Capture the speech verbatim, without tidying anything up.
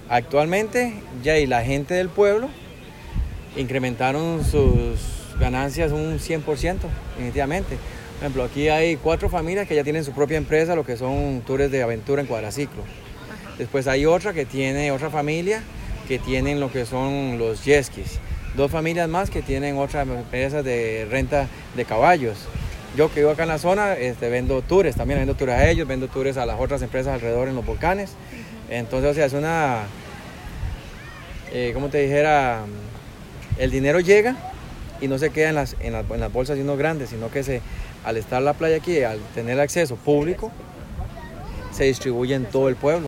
Actualmente ya y la gente del pueblo incrementaron sus ganancias un cien por ciento, definitivamente. Por ejemplo, aquí hay cuatro familias que ya tienen su propia empresa, lo que son tours de aventura en cuadraciclo. Ajá. Después hay otra que tiene otra familia que tienen lo que son los jet skis. Dos familias más que tienen otras empresas de renta de caballos. Yo que vivo acá en la zona, este, vendo tours, también vendo tours a ellos, vendo tours a las otras empresas alrededor en los volcanes. Uh-huh. Entonces, o sea, es una, eh, como te dijera, el dinero llega y no se queda en las, en las, en las bolsas de unos grandes, sino que se, al estar la playa aquí, al tener acceso público, se distribuye en todo el pueblo.